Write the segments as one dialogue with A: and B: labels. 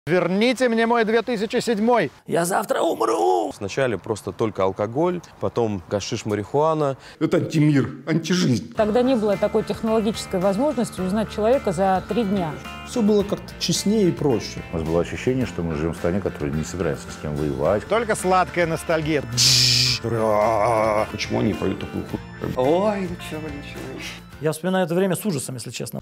A: Верните мне мой 2007.
B: Я завтра умру.
C: Сначала просто только алкоголь, потом гашиш, марихуана.
D: Это антимир, антижизнь.
E: Тогда не было такой технологической возможности узнать человека за 3 дня.
F: Все было как-то честнее и проще.
G: У нас было ощущение, что мы живем в стране, которая не собирается с кем воевать.
A: Только сладкая ностальгия.
D: Почему они поют такую хуйню?
H: Ой, ну чего.
B: Я вспоминаю это время с ужасом, если честно.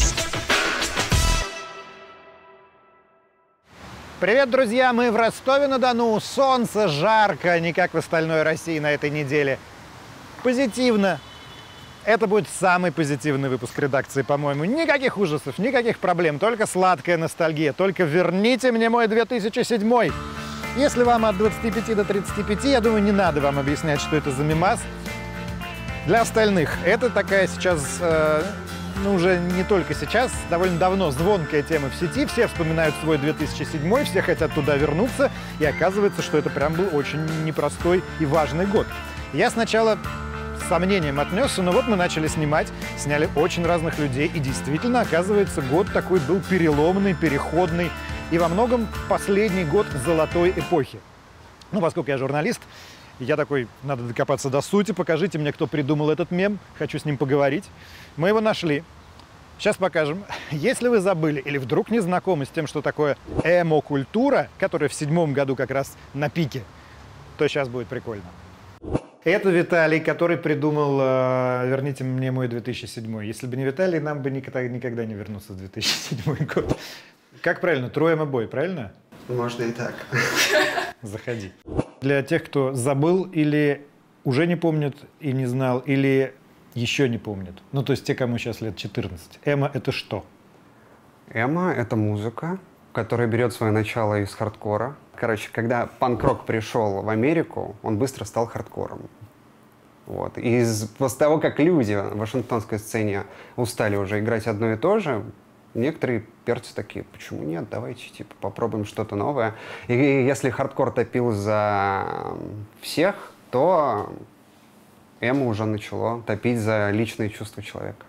A: Привет, друзья! Мы в Ростове-на-Дону. Солнце, жарко, не как в остальной России на этой неделе. Позитивно. Это будет самый позитивный выпуск редакции, по-моему. Никаких ужасов, никаких проблем, только сладкая ностальгия. Только верните мне мой 2007. Если вам от 25 до 35, я думаю, не надо вам объяснять, что это за мемас. Для остальных это такая сейчас, уже не только сейчас, довольно давно звонкая тема в сети. Все вспоминают свой 2007, все хотят туда вернуться. И оказывается, что это прям был очень непростой и важный год. Я сначала с сомнением отнесся, но вот мы начали снимать, сняли очень разных людей. И действительно, оказывается, год такой был переломный, переходный. И во многом последний год золотой эпохи. Ну, поскольку я журналист, я такой, надо докопаться до сути, покажите мне, кто придумал этот мем, хочу с ним поговорить. Мы его нашли. Сейчас покажем. Если вы забыли или вдруг не знакомы с тем, что такое эмо-культура, которая в 2007 году как раз на пике, то сейчас будет прикольно. Это Виталий, который придумал «Верните мне мой 2007». Если бы не Виталий, нам бы никогда не вернуться в 2007 год. Как правильно? Трое бой, правильно?
H: Можно и так.
A: Заходи. Для тех, кто забыл или уже не помнит и не знал, или еще не помнит. Ну, то есть те, кому сейчас лет 14. Эмо — это что?
H: Эмо — это музыка, которая берет свое начало из хардкора. Короче, когда панк-рок пришел в Америку, он быстро стал хардкором. Вот. И после того, как люди в вашингтонской сцене устали уже играть одно и то же, некоторые перцы такие, почему нет, давайте попробуем что-то новое. И если хардкор топил за всех, то эмо уже начало топить за личные чувства человека.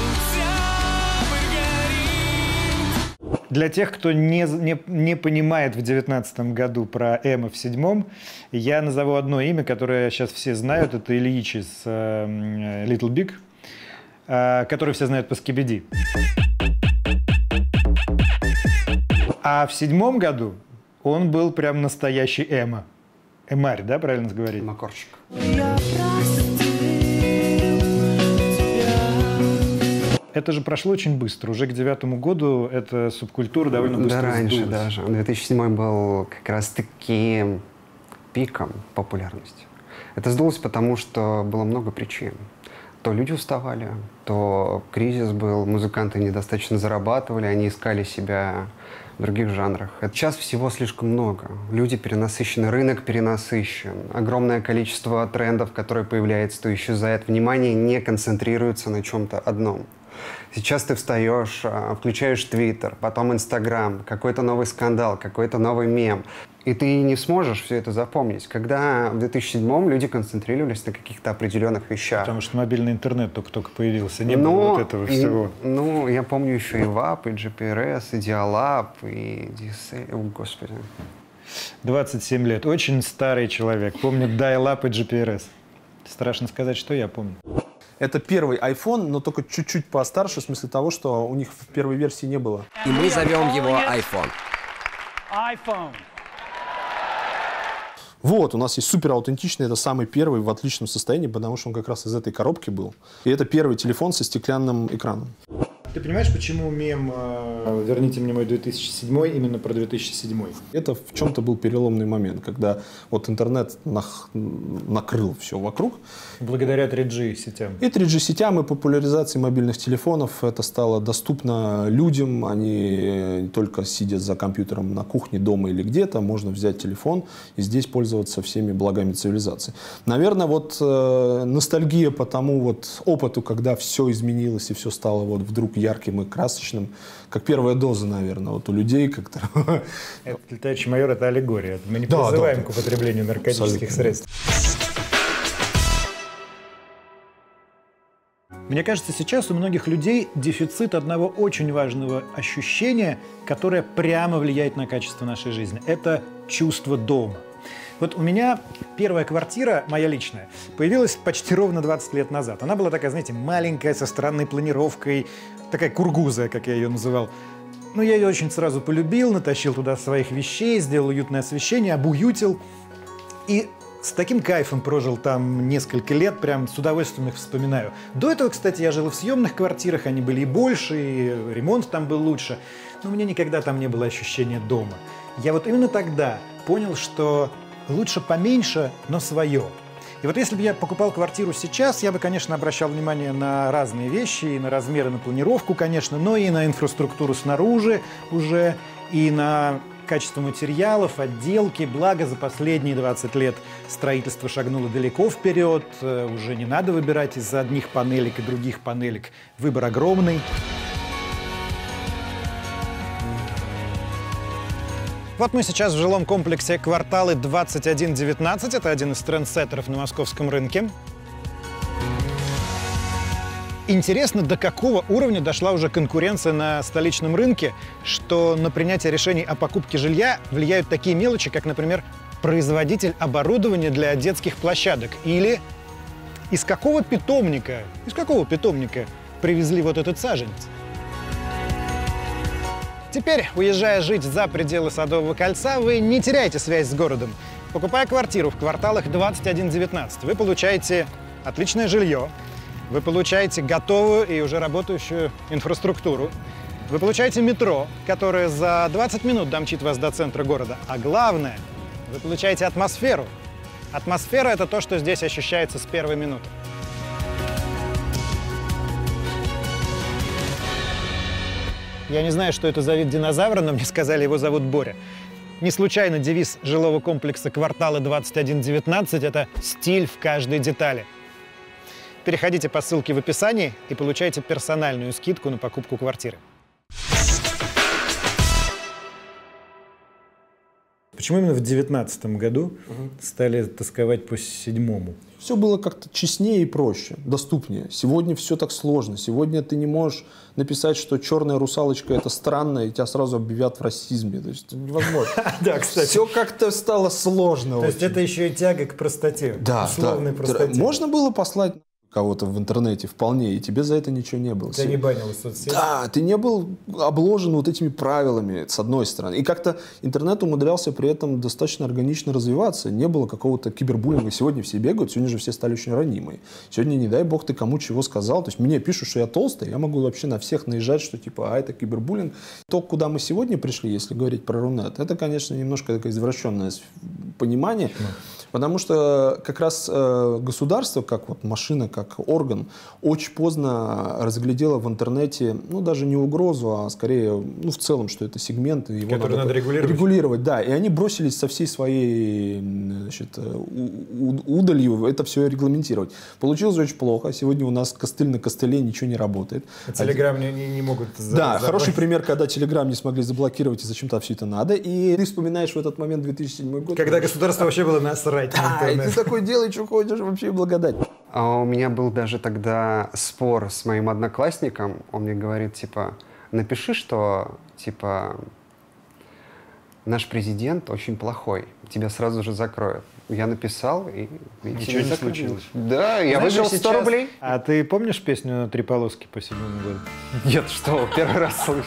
A: Для тех, кто не понимает в 2019 году про эмо в 2007, я назову одно имя, которое сейчас все знают. Это Ильич из Little Big, который все знают по Skibidi. А в 2007 году он был прям настоящий эмо. Эмарь, да, правильно говорить?
H: Макорчик.
A: Это же прошло очень быстро. Уже к 2009 году эта субкультура довольно быстро
H: раньше
A: сдулась.
H: даже. 2007 был как раз-таки пиком популярности. Это сдулось потому, что было много причин. То люди уставали, то кризис был, музыканты недостаточно зарабатывали, они искали себя в других жанрах. Сейчас всего слишком много. Люди перенасыщены, рынок перенасыщен. Огромное количество трендов, которые появляются, то исчезает. Внимание не концентрируется на чем-то одном. Сейчас ты встаешь, включаешь Твиттер, потом Инстаграм, какой-то новый скандал, какой-то новый мем. И ты не сможешь все это запомнить. Когда в 2007-м люди концентрировались на каких-то определенных вещах.
A: Потому что мобильный интернет только появился, не было вот этого всего.
H: Ну, я помню еще и WAP, и GPRS, и Dial-Up, и DSL. О, господи.
A: 27 лет. Очень старый человек. Помнит Dial-Up и GPRS. Страшно сказать, что я помню.
F: Это первый iPhone, но только чуть-чуть постарше, в смысле того, что у них в первой версии не было.
I: И мы зовем его iPhone.
F: Вот, у нас есть супер аутентичный, это самый первый в отличном состоянии, потому что он как раз из этой коробки был. И это первый телефон со стеклянным экраном.
A: Ты понимаешь, почему мем «Верните мне мой 2007» именно про 2007?
F: Это в чем-то был переломный момент, когда вот интернет накрыл все вокруг.
A: Благодаря 3G-сетям.
F: И 3G-сетям, и популяризации мобильных телефонов это стало доступно людям. Они только сидя за компьютером на кухне, дома или где-то, можно взять телефон и здесь пользоваться всеми благами цивилизации. Наверное, вот ностальгия по тому вот опыту, когда все изменилось и все стало вот вдруг ярким и красочным, как первая доза, наверное, вот у людей как-то.
A: Этот летающий майор — это аллегория. Мы не призываем к употреблению наркотических средств. Мне кажется, сейчас у многих людей дефицит одного очень важного ощущения, которое прямо влияет на качество нашей жизни. Это чувство дома. Вот у меня первая квартира, моя личная, появилась почти ровно 20 лет назад. Она была такая, знаете, маленькая, со странной планировкой, такая кургузая, как я ее называл. Но я ее очень сразу полюбил, натащил туда своих вещей, сделал уютное освещение, обуютил. И с таким кайфом прожил там несколько лет, прям с удовольствием их вспоминаю. До этого, кстати, я жил в съемных квартирах, они были и больше, и ремонт там был лучше. Но у меня никогда там не было ощущения дома. Я вот именно тогда понял, что лучше поменьше, но свое. И вот если бы я покупал квартиру сейчас, я бы, конечно, обращал внимание на разные вещи, и на размеры, на планировку, конечно, но и на инфраструктуру снаружи уже, и на качество материалов, отделки. Благо, за последние 20 лет строительство шагнуло далеко вперед. Уже не надо выбирать из одних панелек и других панелек. Выбор огромный. Вот мы сейчас в жилом комплексе «Кварталы 2119». Это один из трендсеттеров на московском рынке. Интересно, до какого уровня дошла уже конкуренция на столичном рынке, что на принятие решений о покупке жилья влияют такие мелочи, как, например, производитель оборудования для детских площадок или из какого питомника привезли вот этот саженец. Теперь, уезжая жить за пределы Садового кольца, вы не теряете связь с городом. Покупая квартиру в кварталах 2119, вы получаете отличное жилье, вы получаете готовую и уже работающую инфраструктуру. Вы получаете метро, которое за 20 минут домчит вас до центра города. А главное, вы получаете атмосферу. Атмосфера – это то, что здесь ощущается с первой минуты. Я не знаю, что это за вид динозавра, но мне сказали, его зовут Боря. Не случайно девиз жилого комплекса «Кварталы 2119» – это «Стиль в каждой детали». Переходите по ссылке в описании и получайте персональную скидку на покупку квартиры. Почему именно в 2019 году стали тосковать по 7-му?
F: Все было как-то честнее и проще, доступнее. Сегодня все так сложно. Сегодня ты не можешь написать, что черная русалочка – это странно, и тебя сразу объявят в расизме. То есть это невозможно.
A: Да, кстати.
F: Все как-то стало сложно.
A: То есть это еще и тяга к простоте, условной простоте.
F: Можно было послать кого-то в интернете вполне, и тебе за это ничего не было.
A: Тебя не банило в соцсетях?
F: Да, ты не был обложен вот этими правилами, с одной стороны. И как-то интернет умудрялся при этом достаточно органично развиваться. Не было какого-то кибербуллинга. Сегодня все бегают, сегодня же все стали очень ранимые. Сегодня, не дай бог, ты кому чего сказал. То есть мне пишут, что я толстый, я могу вообще на всех наезжать, что типа, это кибербуллинг. То, куда мы сегодня пришли, если говорить про Рунет, это, конечно, немножко такое извращенное понимание. Потому что как раз государство, как вот машина, как орган, очень поздно разглядело в интернете, ну, даже не угрозу, а скорее, ну, в целом, что это сегмент, его
A: который надо
F: регулировать. Да, и они бросились со всей своей, значит, удалью это все регламентировать. Получилось очень плохо. Сегодня у нас костыль на костыле, ничего не работает.
A: Телеграм не могут
F: Да, хороший пример, когда Телеграм не смогли заблокировать, и зачем-то все это надо. И ты вспоминаешь в этот момент 2007 год.
A: Когда государство вообще было насрать на интернет.
F: И ты такой делай, что хочешь, вообще благодать.
H: А у меня был даже тогда спор с моим одноклассником. Он мне говорит, типа, напиши, что, типа, наш президент очень плохой, тебя сразу же закроют. Я написал, и
A: ничего не случилось.
H: Да, я выиграл 100 рублей.
A: А ты помнишь песню «Три полоски» по 7-му году?
H: Нет, что, первый раз слышу.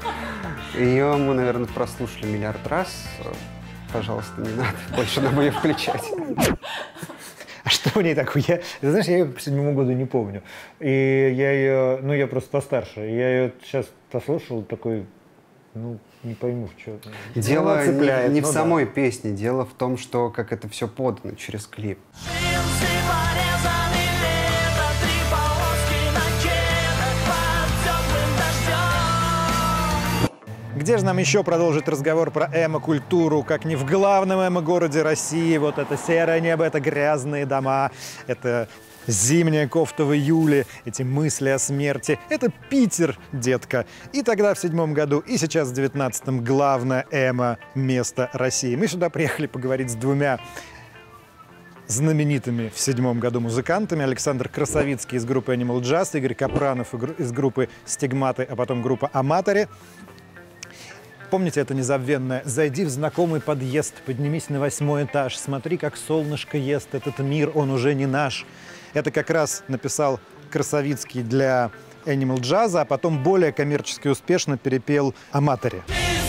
H: Ее мы, наверное, прослушали миллиард раз. Пожалуйста, не надо больше нам ее включать.
A: А что в ней такое? Ты знаешь, я ее по 7-му году не помню. И я ее, ну, я просто постарше. Я ее сейчас послушал, такой, ну, не пойму, что.
H: Дело не в самой песне, дело в том, что как это все подано через клип.
A: Где же нам еще продолжить разговор про эмо-культуру, как не в главном эмо-городе России? Вот это серое небо, это грязные дома, это зимняя кофта в июле, эти мысли о смерти. Это Питер, детка. И тогда в 7-м году, и сейчас в 19-м главное эмо-место России. Мы сюда приехали поговорить с двумя знаменитыми в 2007 году музыкантами. Александр Красовицкий из группы Animal Jazz, Игорь Капранов из группы Стигматы, а потом группа Аматори. Помните это незабвенное? «Зайди в знакомый подъезд, поднимись на 8-й этаж, смотри, как солнышко ест этот мир, он уже не наш». Это как раз написал Красовицкий для Animal Jazz, а потом более коммерчески успешно перепел Аматори.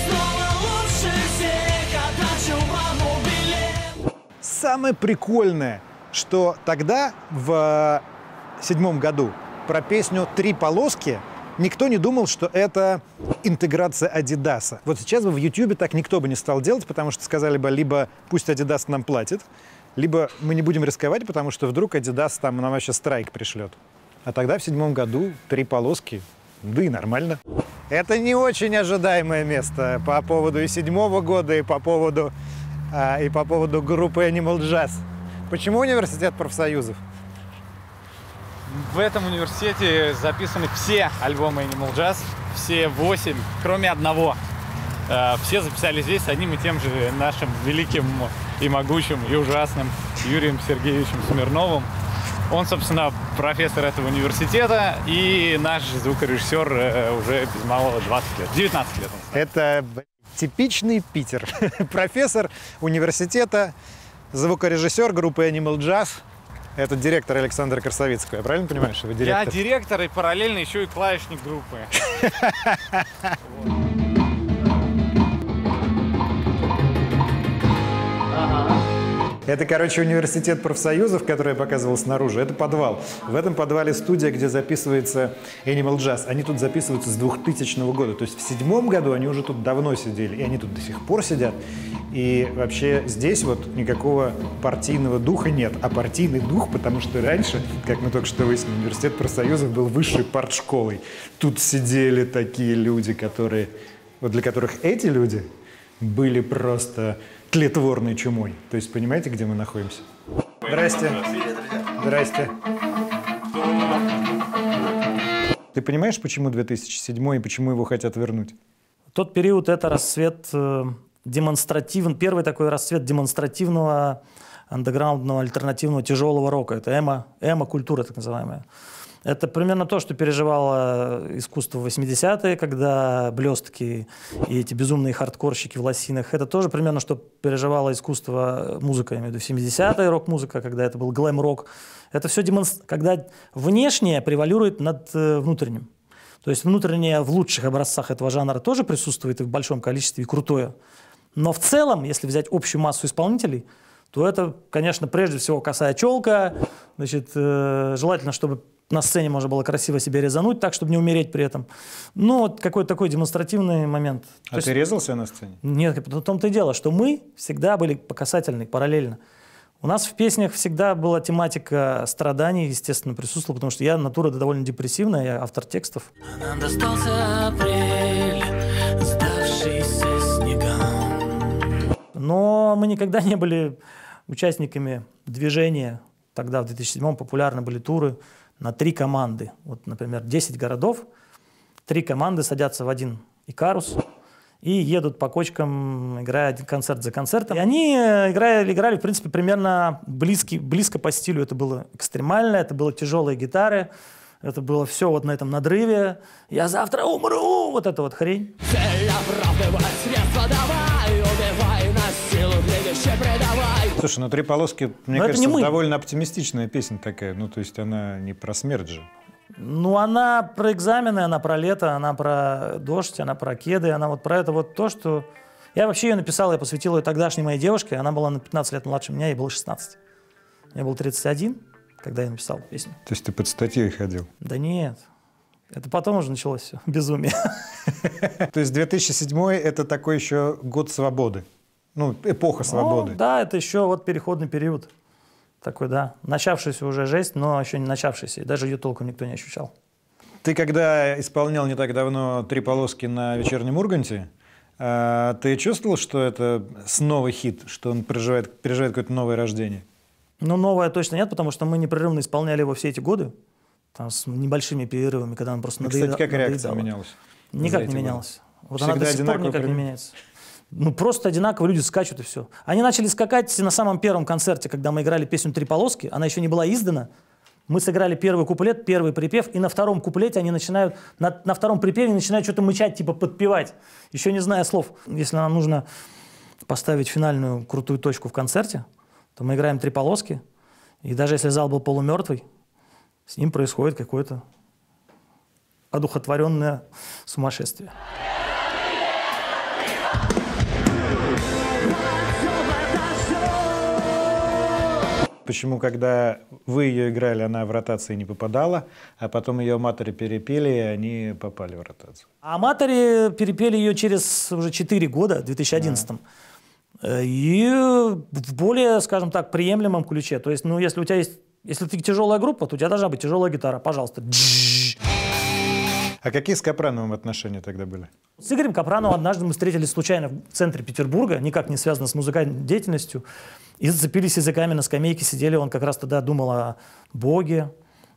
A: Самое прикольное, что тогда, в 2007 году, про песню «Три полоски» никто не думал, что это интеграция Адидаса. Вот сейчас бы в Ютьюбе так никто бы не стал делать, потому что сказали бы, либо пусть Адидас нам платит, либо мы не будем рисковать, потому что вдруг Адидас там нам вообще страйк пришлет. А тогда в 2007 году «Три полоски», да и нормально. Это не очень ожидаемое место по поводу и 2007 года, и по поводу группы Animal Jazz. Почему университет профсоюзов?
J: В этом университете записаны все альбомы Animal Jazz, все 8, кроме одного. Все записали здесь с одним и тем же нашим великим и могучим и ужасным Юрием Сергеевичем Смирновым. Он, собственно, профессор этого университета и наш звукорежиссер уже без малого 20 лет, 19 лет.
A: Это типичный Питер. Профессор университета, звукорежиссер группы Animal Jazz. Это директор Александр Красовицкий. Я правильно понимаю, что вы директор?
J: Я директор и параллельно еще и клавишник группы.
A: Это, короче, университет профсоюзов, который я показывал снаружи. Это подвал. В этом подвале студия, где записывается Animal Jazz. Они тут записываются с 2000 года. То есть в 2007 году они уже тут давно сидели. И они тут до сих пор сидят. И вообще здесь вот никакого партийного духа нет. А партийный дух, потому что раньше, как мы только что выяснили, университет профсоюзов был высшей партшколой. Тут сидели такие люди, которые... Вот для которых эти люди были просто... тлетворной чумой. То есть понимаете, где мы находимся? Здрасте. Здрасте. Ты понимаешь, почему 2007 и почему его хотят вернуть?
B: Тот период — это расцвет демонстративный, первый такой расцвет демонстративного, андеграундного, альтернативного, тяжелого рока. Это эмо-культура так называемая. Это примерно то, что переживало искусство в 80-е, когда блестки и эти безумные хардкорщики в лосинах. Это тоже примерно, что переживало искусство музыка, я имею в виду 70-е, рок-музыка, когда это был глэм-рок. Это все когда внешнее превалирует над внутренним. То есть внутреннее в лучших образцах этого жанра тоже присутствует и в большом количестве, и крутое. Но в целом, если взять общую массу исполнителей, то это, конечно, прежде всего косая челка. Значит, желательно, чтобы на сцене можно было красиво себя резануть, так, чтобы не умереть при этом. Ну, вот какой-то такой демонстративный момент.
A: А ты резался на сцене?
B: Нет, в том-то и дело, что мы всегда были по касательной, параллельно. У нас в песнях всегда была тематика страданий, естественно, присутствовала, потому что я натура довольно депрессивная, я автор текстов.
K: Нам достался апрель, сдавшийся снегам.
B: Но мы никогда не были участниками движения. Тогда, в 2007-м, популярны были туры на 3 команды. Вот, например, 10 городов, 3 команды садятся в один Икарус и едут по кочкам, играя концерт за концертом. И они играли, в принципе, примерно близко по стилю. Это было экстремально, это было тяжелые гитары, это было все вот на этом надрыве. «Я завтра умру!» Вот эта вот хрень.
A: Слушай, ну «Три полоски», мне кажется, довольно оптимистичная песня такая. Ну, то есть она не про смерть же.
B: Ну, она про экзамены, она про лето, она про дождь, она про кеды, она вот про это вот то, что... Я вообще ее написал, я посвятил ее тогдашней моей девушке, она была на 15 лет младше меня, ей было 16. Мне был 31, когда я написал песню.
A: То есть ты под статьей ходил?
B: Да нет. Это потом уже началось все, безумие.
A: То есть 2007 — это такой еще год свободы? Ну, эпоха свободы.
B: Ну, да, это еще вот переходный период. Такой, да. Начавшийся уже жесть, но еще не начавшийся. И даже ее толком никто не ощущал.
A: Ты когда исполнял не так давно «Три полоски» на вечернем Урганте, ты чувствовал, что это снова хит, что он переживает какое-то новое рождение?
B: Ну, новое точно нет, потому что мы непрерывно исполняли его все эти годы. Там, с небольшими перерывами, когда он просто надоедал.
A: Кстати, как реакция менялась?
B: Никак не менялась. Вот она до сих пор никак не меняется. Ну, просто одинаково люди скачут и все. Они начали скакать на самом первом концерте, когда мы играли песню «Три полоски». Она еще не была издана. Мы сыграли первый куплет, первый припев, и на втором куплете они начинают, на втором припеве начинают что-то мычать, типа подпевать, еще не зная слов. Если нам нужно поставить финальную крутую точку в концерте, то мы играем «Три полоски», и даже если зал был полумертвый, с ним происходит какое-то одухотворенное сумасшествие.
A: Почему, когда вы ее играли, она в ротации не попадала, а потом ее аматоры перепели, и они попали в ротацию?
B: А аматоры перепели ее через уже 4 года, в 2011-м. И в более, скажем так, приемлемом ключе. То есть, ну, если у тебя есть, если ты тяжелая группа, то у тебя должна быть тяжелая гитара. Пожалуйста.
A: А какие с Капрановым отношения тогда были?
B: С Игорем Капрановым однажды мы встретились случайно в центре Петербурга, никак не связано с музыкальной деятельностью, и зацепились языками на скамейке, сидели. Он как раз тогда думал о Боге,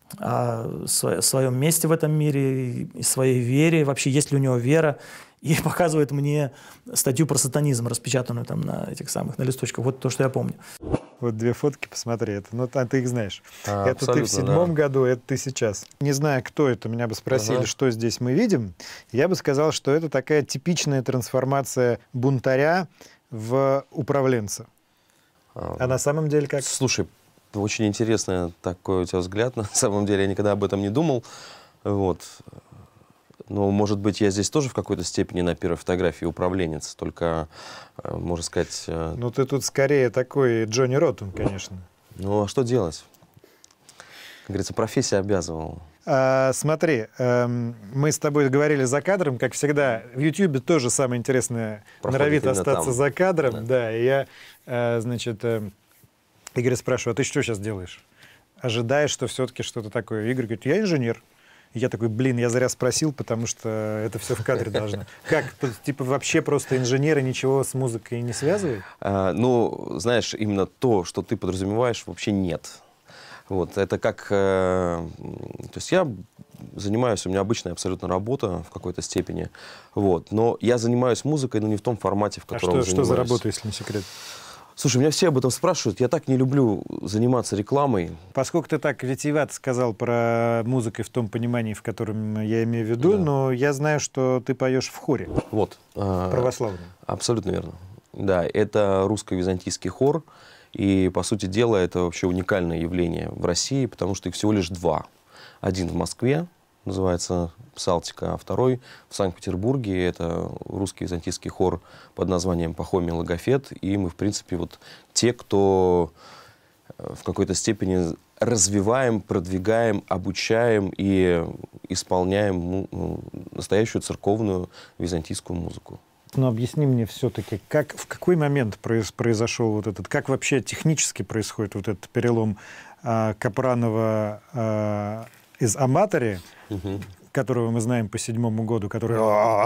B: о своем месте в этом мире, и своей вере, вообще есть ли у него вера. И показывает мне статью про сатанизм, распечатанную там на этих самых, на листочках. Вот то, что я помню.
A: Вот 2 фотки, посмотри. Это, ну, ты их знаешь. Это ты в 7-м году, это ты сейчас. Не знаю, кто это, меня бы спросили, что здесь мы видим. Я бы сказал, что это такая типичная трансформация бунтаря в управленца. А на самом деле как?
C: Слушай, очень интересный такой у тебя взгляд. На самом деле я никогда об этом не думал. Вот. Но, может быть, я здесь тоже в какой-то степени на первой фотографии управленец, только, можно сказать...
A: Ну, ты тут скорее такой Джонни Роттен, конечно.
C: Ну, а что делать? Как говорится, профессия обязывала.
A: Смотри, мы с тобой говорили за кадром, как всегда. В Ютьюбе тоже самое интересное норовит остаться за кадром. Да, и я, значит, Игоря спрашиваю, а ты что сейчас делаешь? Ожидаешь, что все-таки что-то такое? Игорь говорит, я инженер. И я такой, блин, я зря спросил, потому что это все в кадре должно. Как, типа вообще просто инженеры ничего с музыкой не связывают?
C: Ну, знаешь, именно то, что ты подразумеваешь, вообще нет. Вот, это как... То есть я занимаюсь, у меня обычная абсолютно работа в какой-то степени, вот, но я занимаюсь музыкой, но не в том формате, в котором занимаюсь.
A: Что за работа, если не секрет?
C: Слушай, меня все об этом спрашивают. Я так не люблю заниматься рекламой.
A: Поскольку ты так витиевато сказал про музыку в том понимании, в котором я имею в виду, но я знаю, что ты поешь в хоре.
C: Вот.
A: Православном.
C: Абсолютно верно. Да, это русско-византийский хор. И, по сути дела, это вообще уникальное явление в России, потому что их всего лишь 2. Один в Москве, называется «Псалтика», а второй в Санкт-Петербурге. Это русский византийский хор под названием «Пахомий Логофет». И мы, в принципе, вот те, кто в какой-то степени развиваем, продвигаем, обучаем и исполняем настоящую церковную византийскую музыку.
A: Но объясни мне все-таки, как, в какой момент произошел вот этот, как вообще технически происходит вот этот перелом Капранова из «Аматори», которого мы знаем по 7-му году, который...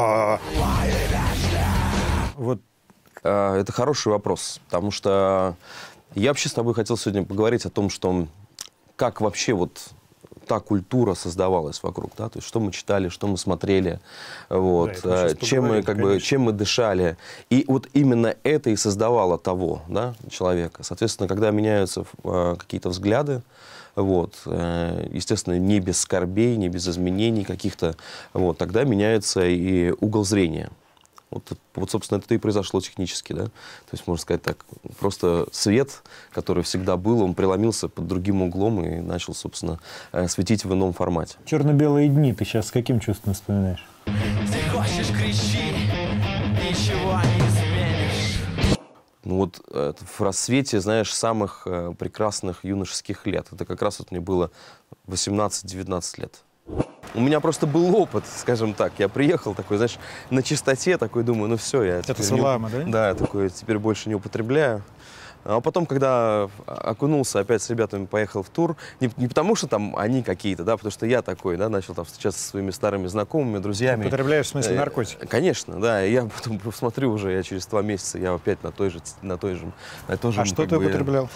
A: Вот.
C: Это хороший вопрос, потому что я вообще с тобой хотел сегодня поговорить о том, что как вообще вот та культура создавалась вокруг, да, то есть что мы читали, что мы смотрели, вот, да, чем мы дышали. И вот именно это и создавало того, да, человека. Соответственно, когда меняются какие-то взгляды, вот, естественно, не без скорбей, не без изменений каких-то, вот, тогда меняется и угол зрения. Вот, собственно, это и произошло технически, да. То есть, можно сказать так, просто свет, который всегда был, он преломился под другим углом и начал, собственно, светить в ином формате.
A: «Черно-белые дни» ты сейчас с каким чувством вспоминаешь?
K: Ты хочешь, кричи, ничего не изменишь.
C: Ну вот в рассвете, знаешь, самых прекрасных юношеских лет. Это как раз вот мне было 18-19 лет. У меня просто был опыт, скажем так. Я приехал такой, знаешь, на чистоте, такой думаю, ну все, я
A: это салама, да?
C: Да, такой теперь больше не употребляю. А потом, когда окунулся, опять с ребятами поехал в тур, не потому что там они какие-то, да, потому что я такой, да, начал там встречаться со своими старыми знакомыми, друзьями.
A: Употребляешь в смысле наркотики?
C: Конечно, да. И я потом смотрю уже, я через 2 месяца, я опять на той же.
A: А что ты употреблял?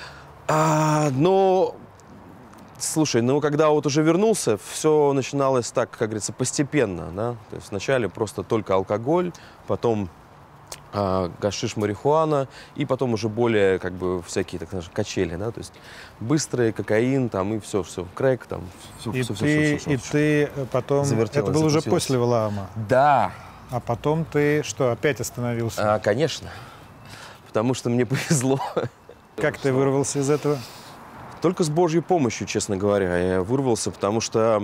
C: Ну, слушай, ну когда вот уже вернулся, все начиналось так, как говорится, постепенно, да. То есть вначале просто только алкоголь, потом гашиш, марихуана, и потом уже более, как бы, всякие, так скажем, качели, да, то есть быстрый кокаин, там, и все, крэк, там, все.
A: И ты потом, это было уже после Валаама?
C: Да.
A: А потом ты что, опять остановился?
C: Конечно, потому что мне повезло.
A: Как ты вырвался из этого?
C: Только с Божьей помощью, честно говоря, я вырвался, потому что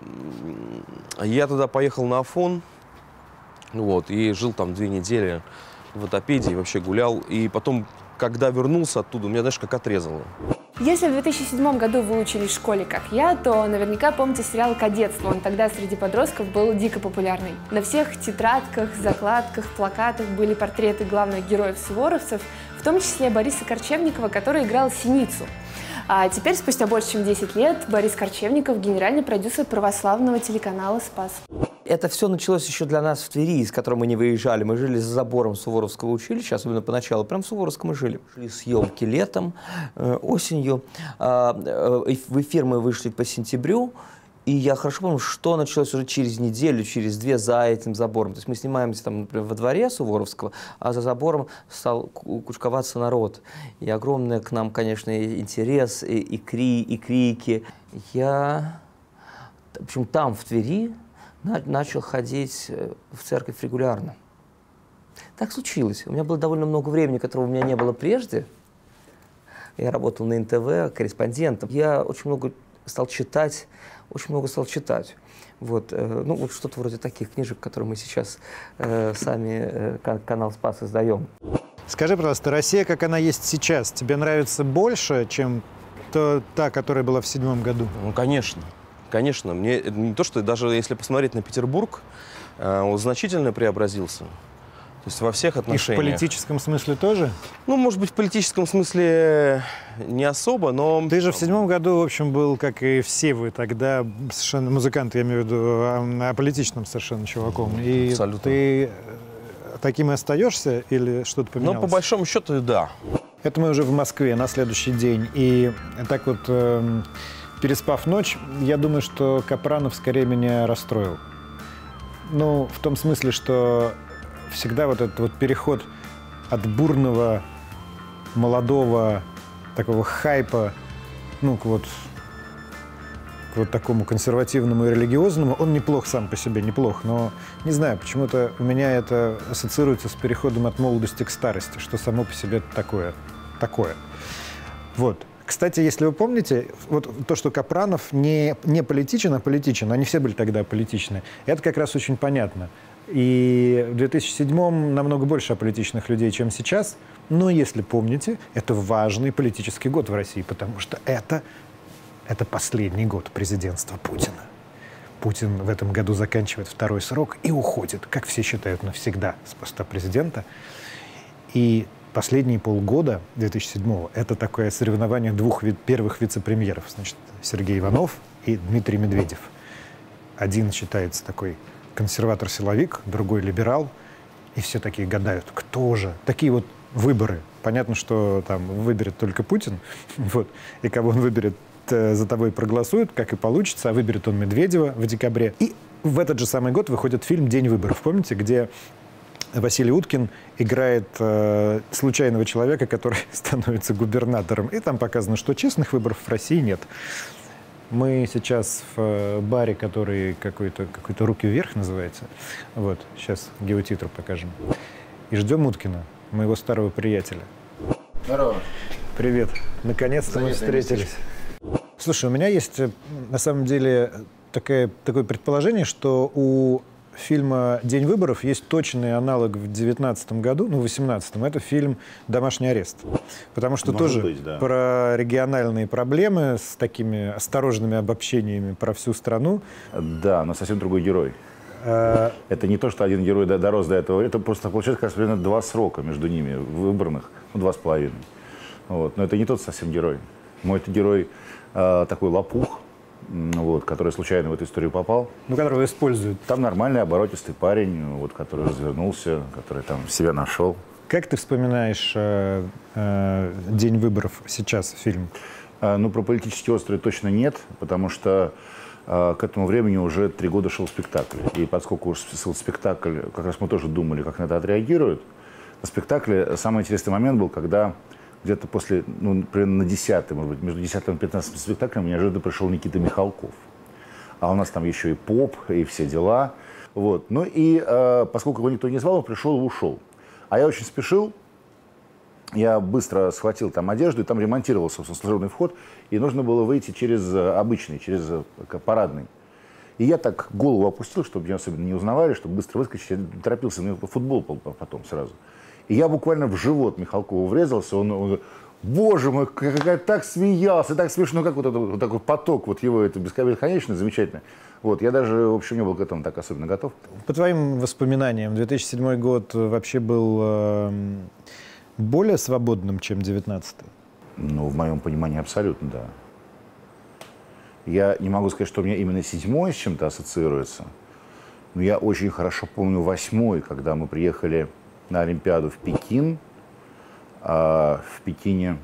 C: я туда поехал на Афон, вот, и жил там 2 недели в Отопеде, и вообще гулял. И потом, когда вернулся оттуда, меня, знаешь, как отрезало.
L: Если в 2007 году вы учились в школе, как я, то наверняка помните сериал «Кадетство». Он тогда среди подростков был дико популярный. На всех тетрадках, закладках, плакатах были портреты главных героев-суворовцев, в том числе Бориса Корчевникова, который играл Синицу. А теперь, спустя больше чем 10 лет, Борис Корчевников – генеральный продюсер православного телеканала «Спас».
M: Это все началось еще для нас в Твери, из которой мы не выезжали. Мы жили за забором Суворовского училища, особенно поначалу. Прям в Суворовском мы жили. Шли с елки летом, осенью. В эфир мы вышли по сентябрю. И я хорошо помню, что началось уже через неделю, через 2 за этим забором. То есть мы снимаемся там, например, во дворе Суворовского, а за забором стал кучковаться народ. И огромный к нам, конечно, интерес, и крики. Я, в общем, там, в Твери, начал ходить в церковь регулярно. Так случилось. У меня было довольно много времени, которого у меня не было прежде. Я работал на НТВ корреспондентом. Я очень много стал читать. Вот, ну, вот что-то вроде таких книжек, которые мы сейчас сами, канал «Спас», издаем.
A: Скажи, пожалуйста, Россия, как она есть сейчас, тебе нравится больше, чем та, которая была в 2007 году?
C: Ну, конечно. Конечно, мне не то, что даже если посмотреть на Петербург, он значительно преобразился. То есть во всех отношениях.
A: И в политическом смысле тоже?
C: Ну, может быть, в политическом смысле не особо, но...
A: Ты же в 2007 году, в общем, был, как и все вы тогда, совершенно музыкант, я имею в виду, аполитичным совершенно чуваком. И абсолютно. Ты таким и остаешься или что-то поменялось?
C: Ну, по большому счету, да.
A: Это мы уже в Москве на следующий день. И так вот... Переспав ночь, я думаю, что Капранов скорее меня расстроил. Ну, в том смысле, что всегда вот этот вот переход от бурного, молодого, такого хайпа, ну, к вот такому консервативному и религиозному, он неплох сам по себе, неплох, но, не знаю, почему-то у меня это ассоциируется с переходом от молодости к старости, что само по себе такое. Вот. Кстати, если вы помните, вот то, что Капранов не политичен, а политичен, они все были тогда политичны, это как раз очень понятно. И в 2007-м намного больше аполитичных людей, чем сейчас. Но, если помните, это важный политический год в России, потому что это последний год президентства Путина. Путин в этом году заканчивает 2-й срок и уходит, как все считают, навсегда с поста президента. И последние полгода 2007-го это такое соревнование 2 первых вице-премьеров. Значит, Сергей Иванов и Дмитрий Медведев. Один считается такой консерватор-силовик, другой либерал. И все такие гадают, кто же? Такие вот выборы. Понятно, что там выберет только Путин. Вот. И кого он выберет, за того и проголосуют, как и получится. А выберет он Медведева в декабре. И в этот же самый год выходит фильм «День выборов». Помните, где Василий Уткин играет случайного человека, который становится губернатором. И там показано, что честных выборов в России нет. Мы сейчас в баре, который какой-то «Руки вверх» называется. Вот, сейчас геотитр покажем. И ждем Уткина, моего старого приятеля.
G: Здорово.
A: Привет. Наконец-то мы встретились. Слушай, у меня есть на самом деле такое предположение, что у фильма «День выборов» есть точный аналог в 2019 году, ну, в 2018. Это фильм «Домашний арест». Потому что тоже быть, да, про региональные проблемы с такими осторожными обобщениями про всю страну.
G: Да, но совсем другой герой. Это не то, что один герой дорос до этого. Это просто получается, кажется, примерно 2 срока между ними выбранных, ну, 2,5. Вот. Но это не тот совсем герой. Мой это герой такой лопух, вот, который случайно в эту историю попал.
A: Ну, которого используют.
G: Там нормальный оборотистый парень, вот, который развернулся, который там себя нашел.
A: Как ты вспоминаешь «День выборов» сейчас, фильм?
G: Ну, про политически острые точно нет, потому что к этому времени уже 3 года шел спектакль. И поскольку уж спектакль, как раз мы тоже думали, как на это отреагируют, спектакле самый интересный момент был, когда где-то после, ну, примерно на 10-й, может быть, между 10-м и 15-м спектаклем неожиданно пришел Никита Михалков. А у нас там еще и поп, и все дела. Вот. Ну и поскольку его никто не звал, он пришел и ушел. А я очень спешил. Я быстро схватил там одежду, и там ремонтировал, собственно, служебный вход. И нужно было выйти через обычный, через парадный. И я так голову опустил, чтобы меня особенно не узнавали, чтобы быстро выскочить. Я торопился на футбол потом сразу. И я буквально в живот Михалкову врезался. Он боже мой, как так смеялся, так смешно, как вот такой поток вот его, это бесконечно, замечательно. Вот, я даже, в общем, не был к этому так особенно готов.
A: По твоим воспоминаниям, 2007 год вообще был более свободным, чем 2019?
G: Ну, в моем понимании, абсолютно, да. Я не могу сказать, что у меня именно 7-й с чем-то ассоциируется, но я очень хорошо помню 8-й, когда мы приехали на Олимпиаду в Пекин. В Пекине,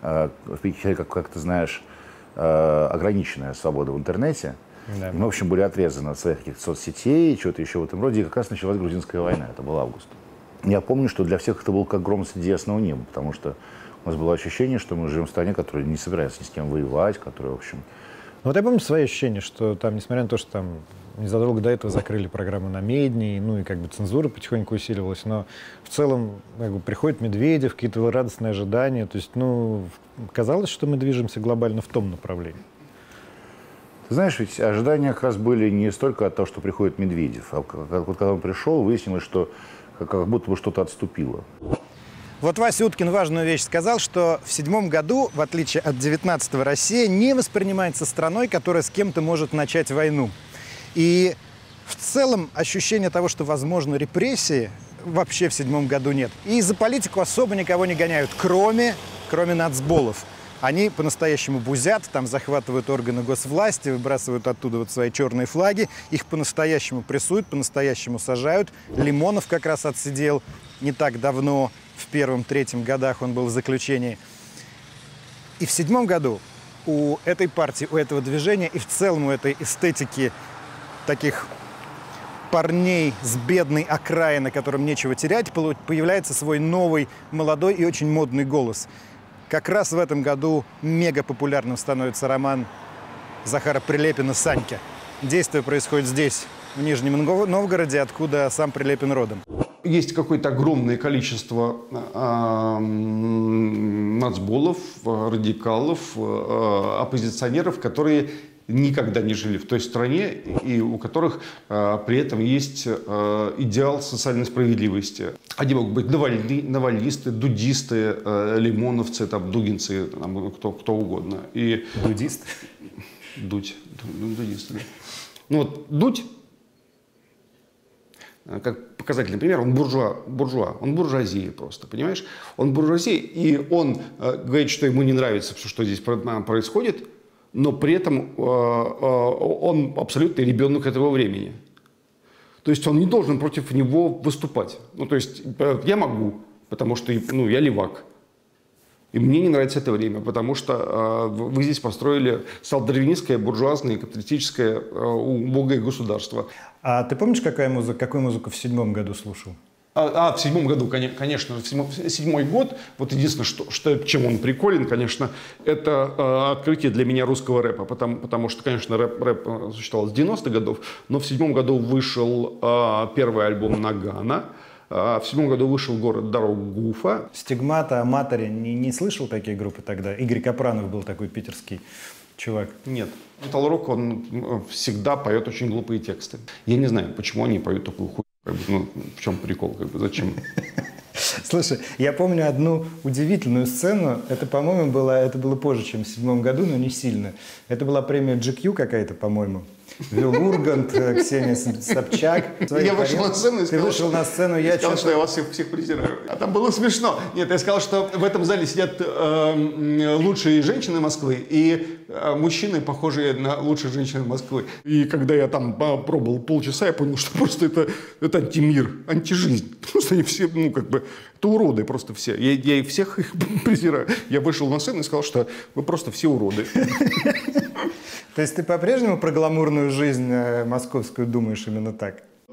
G: как ты знаешь, ограниченная свобода в интернете. Да. И мы, в общем, были отрезаны от своих каких-то соцсетей, чего-то еще в этом роде. И как раз началась грузинская война, это был август. Я помню, что для всех это был как гром среди ясного неба, потому что у нас было ощущение, что мы живем в стране, которая не собирается ни с кем воевать, которая, в общем...
A: Ну вот я помню свои ощущения, что там, несмотря на то, что там незадолго до этого закрыли программу на Медне, ну и как бы цензура потихоньку усиливалась, но в целом как бы приходит Медведев, какие-то радостные ожидания, то есть, ну, казалось, что мы движемся глобально в том направлении.
G: Ты знаешь, ведь ожидания как раз были не столько от того, что приходит Медведев, а вот когда он пришел, выяснилось, что как будто бы что-то отступило.
A: Вот Вася Уткин важную вещь сказал, что в 2007 году, в отличие от 19-го, Россия не воспринимается страной, которая с кем-то может начать войну. И в целом ощущение того, что возможны репрессии, вообще в 2007 году нет. И за политику особо никого не гоняют, кроме нацболов. Они по-настоящему бузят, там захватывают органы госвласти, выбрасывают оттуда вот свои черные флаги, их по-настоящему прессуют, по-настоящему сажают. Лимонов как раз отсидел не так давно, в 1-3 годах он был в заключении. И в 2007 году у этой партии, у этого движения и в целом у этой эстетики таких парней с бедной окраины, которым нечего терять, появляется свой новый, молодой и очень модный голос. Как раз в этом году мега популярным становится роман Захара Прилепина «Санька». Действие происходит здесь, в Нижнем Новгороде, откуда сам Прилепин родом.
D: Есть какое-то огромное количество нацболов, радикалов, оппозиционеров, которые никогда не жили в той стране и у которых при этом есть идеал социальной справедливости. Они могут быть навальнисты, дудисты, лимоновцы, там, дугинцы, там, кто угодно. И...
A: Дудист?
D: Дудисты, да. Ну вот Дудь, как показательный пример, он буржуа, он буржуазия просто, понимаешь? Он буржуазия, и он говорит, что ему не нравится все, что здесь происходит, но при этом он абсолютный ребенок этого времени. То есть он не должен против него выступать. Ну, то есть я могу, потому что я левак. И мне не нравится это время, потому что вы здесь построили дарвинистское, буржуазное, капиталистическое, убогое государство.
A: А ты помнишь, какую музыку в 2007 году слушал?
D: В 2007 году, конечно, в 2007 год, вот единственное, чем он приколен, конечно, это открытие для меня русского рэпа, потому что, конечно, рэп существовал с 90-х годов, но в 2007 году вышел первый альбом Нагана, в 2007 году вышел «Город дорог Гуфа».
A: Стигмата, Аматори, не слышал такие группы тогда? Игорь Капранов был такой питерский чувак.
D: Нет. Метал-рок, он всегда поет очень глупые тексты. Я не знаю, почему они поют такую хуйню. Ну, в чем прикол, зачем?
A: Слушай, я помню одну удивительную сцену. Это, по-моему, было позже, чем в 2007 году, но не сильно. Это была премия GQ какая-то, по-моему. Вел Ургант, Ксения Собчак.
D: Я вышел на сцену и
A: сказал,
D: что я вас всех презираю. А там было смешно. Нет, я сказал, что в этом зале сидят лучшие женщины Москвы и мужчины, похожие на лучших женщин Москвы. И когда я там пробовал полчаса, я понял, что просто это антимир, антижизнь. Потому что они все, это уроды просто все. Я всех их презираю. Я вышел на сцену и сказал, что вы просто все уроды.
A: То есть ты по-прежнему про гламурную жизнь московскую думаешь именно так?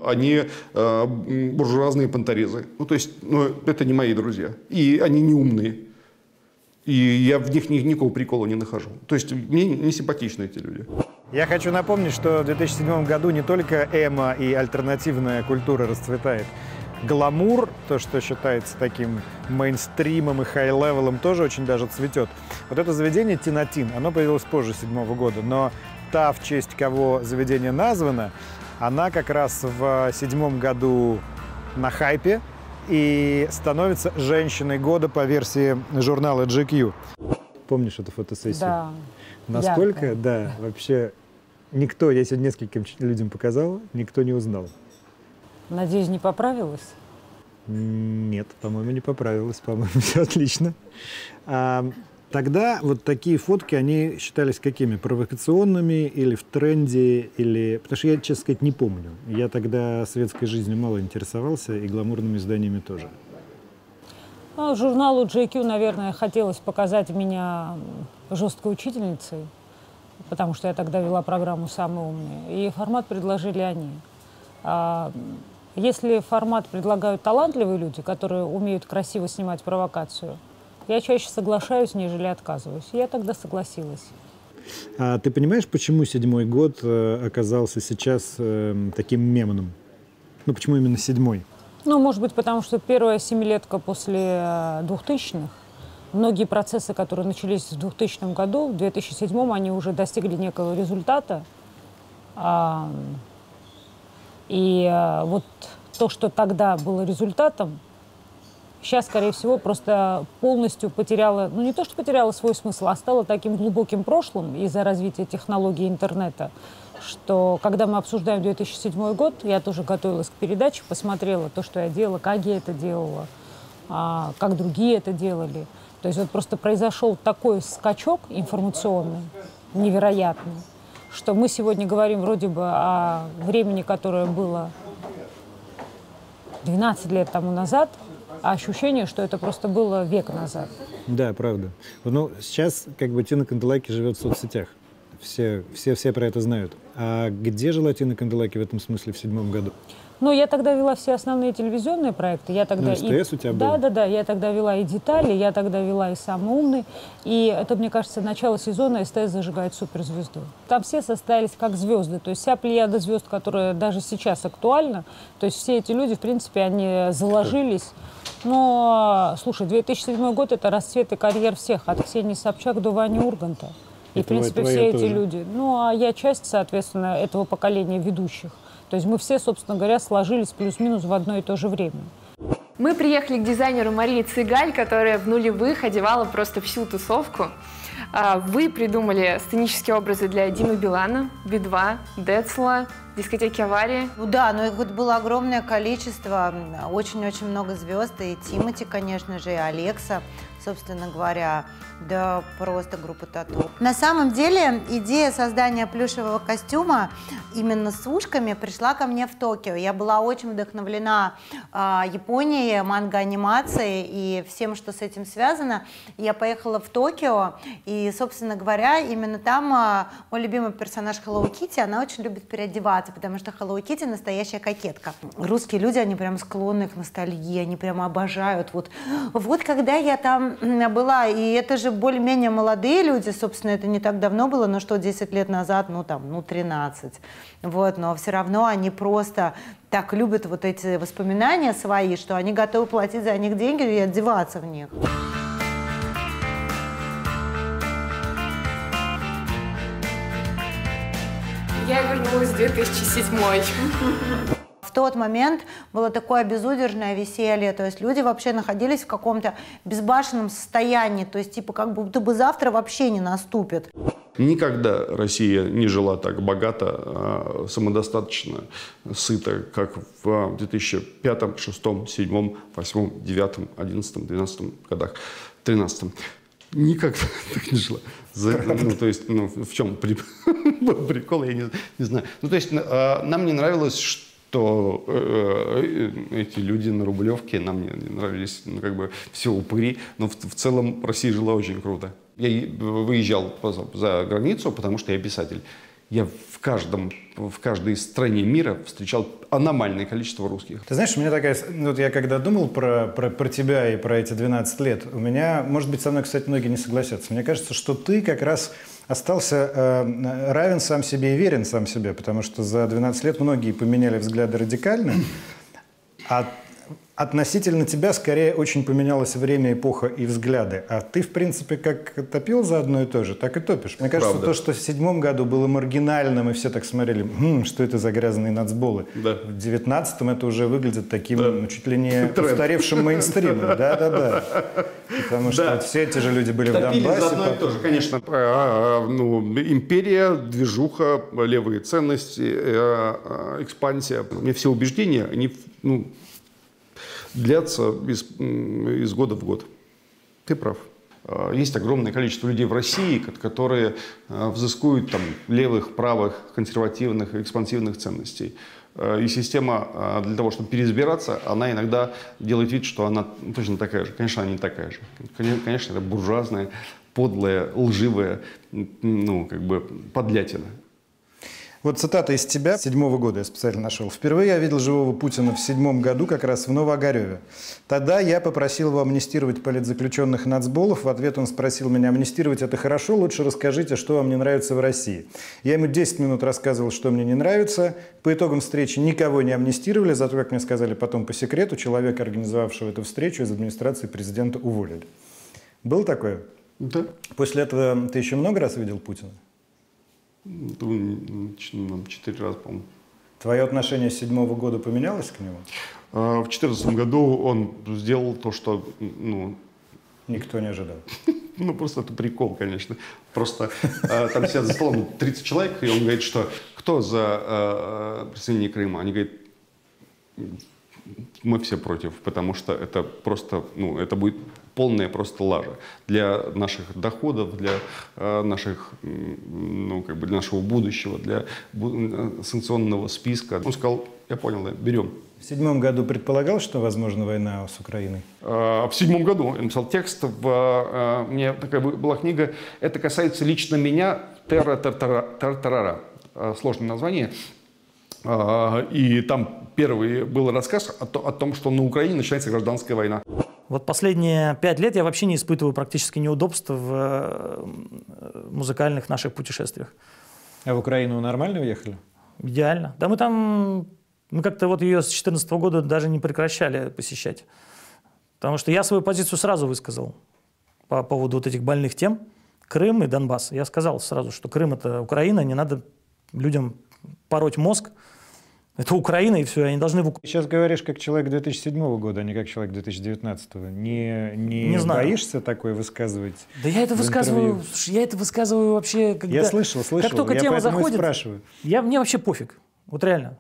D: они буржуазные понторезы. Ну, то есть, это не мои друзья. И они не умные. И я в них никакого прикола не нахожу. То есть, мне не симпатичны эти люди.
A: Я хочу напомнить, что в 2007 году не только эмо и альтернативная культура расцветает. Гламур, то, что считается таким мейнстримом и хай-левелом, тоже очень даже цветет. Вот это заведение Тинатин, оно появилось позже 2007 года, но та, в честь кого заведение названо, она как раз в 2007 году на хайпе и становится женщиной года по версии журнала GQ. Помнишь эту фотосессию?
E: Да.
A: Насколько?
E: Ярко.
A: Да, вообще никто, я сегодня нескольким людям показал, никто не узнал.
E: Надеюсь, не поправилась?
A: Нет, по-моему, не поправилась, по-моему, все отлично. Тогда вот такие фотки, они считались какими? Провокационными или в тренде, или... Потому что я, честно сказать, не помню. Я тогда светской жизнью мало интересовался, и гламурными изданиями тоже.
E: Журналу GQ, наверное, хотелось показать меня жесткой учительницей, потому что я тогда вела программу «Самые умные», и формат предложили они. Если формат предлагают талантливые люди, которые умеют красиво снимать провокацию, я чаще соглашаюсь, нежели отказываюсь. Я тогда согласилась.
A: А ты понимаешь, почему 2007 год оказался сейчас таким мемным? Ну, почему именно 2007?
E: Ну, может быть, потому что первая семилетка после 2000-х, многие процессы, которые начались в 2000 году, в 2007 они уже достигли некого результата. И вот то, что тогда было результатом, сейчас, скорее всего, просто полностью потеряло, ну не то, что потеряло свой смысл, а стало таким глубоким прошлым из-за развития технологий интернета, что когда мы обсуждаем 2007 год, я тоже готовилась к передаче, посмотрела то, что я делала, как я это делала, как другие это делали. То есть вот просто произошел такой скачок информационный, невероятный, что мы сегодня говорим вроде бы о времени, которое было 12 лет тому назад, а ощущение, что это просто было век назад.
A: Да, правда. Ну, сейчас как бы Тина Канделаки живет в соцсетях. Все про это знают. А где жила Тина Канделаки в этом смысле в 2007 году?
E: Ну, я тогда вела все основные телевизионные проекты. Я тогда
A: СТС у тебя был?
E: Да. Я тогда вела и «Детали», я тогда вела и «Самый умный». И это, мне кажется, начало сезона СТС зажигает суперзвезду. Там все состоялись как звезды. То есть вся плеяда звезд, которая даже сейчас актуальна. То есть все эти люди, в принципе, они заложились. Но, слушай, 2007 год – это расцвет и карьер всех. От Ксении Собчак до Вани Урганта. И, в принципе, все эти люди. Ну, а я часть, соответственно, этого поколения ведущих. То есть мы все, собственно говоря, сложились плюс-минус в одно и то же время.
L: Мы приехали к дизайнеру Марии Цыгаль, которая в нулевых одевала просто всю тусовку. Вы придумали сценические образы для Димы Билана, Би-2, Децла, дискотеки «Авария».
N: Ну да, но их вот было огромное количество, очень-очень много звезд, и Тимати, конечно же, и Алекса, собственно говоря, да просто группа Тату. На самом деле идея создания плюшевого костюма именно с ушками пришла ко мне в Токио. Я была очень вдохновлена Японией, манго-анимацией и всем, что с этим связано. Я поехала в Токио, и, собственно говоря, именно там мой любимый персонаж Hello Kitty, она очень любит переодеваться, потому что Hello Kitty настоящая кокетка. Русские люди, они прям склонны к ностальгии, они прям обожают. Вот когда я там была, и это же более-менее молодые люди, собственно, это не так давно было, но что, 10 лет назад, 13. Вот, но все равно они просто так любят вот эти воспоминания свои, что они готовы платить за них деньги и одеваться в них.
L: Я вернулась в 2007.
N: В тот момент было такое безудержное веселье, то есть люди вообще находились в каком-то безбашенном состоянии, то есть типа как будто бы завтра вообще не наступит.
D: Никогда Россия не жила так богато, самодостаточно, сыто, как в 2005, 2006, 2007, 2008, 2009, 2011, 2012 годах, 2013. Никогда так не жила. В чем прикол, я не знаю. Ну, то есть нам не нравилось, что эти люди на Рублевке, нам не нравились все упыри, но в целом Россия жила очень круто. Я выезжал за границу, потому что я писатель. Я в каждой стране мира встречал аномальное количество русских.
A: Ты знаешь, у меня такая... Вот я когда думал про тебя и про эти 12 лет, у меня, может быть, со мной, кстати, многие не согласятся. Мне кажется, что ты как раз остался равен сам себе и верен сам себе, потому что за 12 лет многие поменяли взгляды радикально, а относительно тебя скорее очень поменялось время, эпоха и взгляды. А ты, в принципе, как топил за одно и то же, так и топишь. Мне кажется,
D: Правда.
A: то, что в 2007 году было маргинальным, и все так смотрели, что это за грязные нацболы.
D: Да.
A: В 2019 это уже выглядит таким,
D: Да.
A: чуть ли не
D: Тренд.
A: устаревшим мейнстримом. Да. Потому что
D: Да.
A: вот все эти же люди были в
D: Топили
A: Донбассе.
D: за одно и то же, конечно. Империя, движуха, левые ценности, экспансия. У меня все убеждения, они длятся из года в год. Ты прав. Есть огромное количество людей в России, которые взыскуют там, левых, правых, консервативных, экспансивных ценностей. И система для того, чтобы переизбираться, она иногда делает вид, что она точно такая же. Конечно, она не такая же. Конечно, это буржуазная, подлая, лживая, подлятина.
A: Вот цитата из тебя 2007 года я специально нашел. «Впервые я видел живого Путина в 2007 году как раз в Новоогареве. Тогда я попросил его амнистировать политзаключенных нацболов. В ответ он спросил меня: амнистировать это хорошо, лучше расскажите, что вам не нравится в России». Я ему 10 минут рассказывал, что мне не нравится. По итогам встречи никого не амнистировали, зато, как мне сказали потом по секрету, человека, организовавшего эту встречу, из администрации президента уволили. Было такое?
D: Да.
A: После этого ты еще много раз видел Путина?
D: 4 раза, по-моему.
A: Твое отношение с 2007 года поменялось к нему?
D: В 2014 году он сделал то, что...
A: Никто не ожидал.
D: Просто это прикол, конечно. Просто там сидят за столом 30 человек, и он говорит, что кто за присоединение Крыма? Они говорят, мы все против, потому что это просто, это будет полная просто лажа для наших доходов, для наших, для нашего будущего, для санкционного списка. Он сказал, я понял, да, берем.
A: В 2007 году предполагал, что возможна война с Украиной?
D: В 2007 году я написал текст, у меня такая была книга, это касается лично меня, Терра-Тартарара, сложное название. И там первый был рассказ о том, что на Украине начинается гражданская война.
B: Вот последние 5 лет я вообще не испытываю практически неудобств в музыкальных наших путешествиях.
A: А в Украину нормально уехали?
B: Идеально. Да мы как-то вот ее с 2014 года даже не прекращали посещать. Потому что я свою позицию сразу высказал по поводу вот этих больных тем. Крым и Донбасс. Я сказал сразу, что Крым — это Украина, не надо людям пороть мозг. Это Украина, и все, они должны...
A: Сейчас говоришь как человек 2007 года, а не как человек 2019. Не боишься такое высказывать?
B: Да я это высказываю вообще, когда...
A: Я слышал.
B: Как только тема заходит,
A: спрашиваю.
B: Мне вообще пофиг. Вот реально.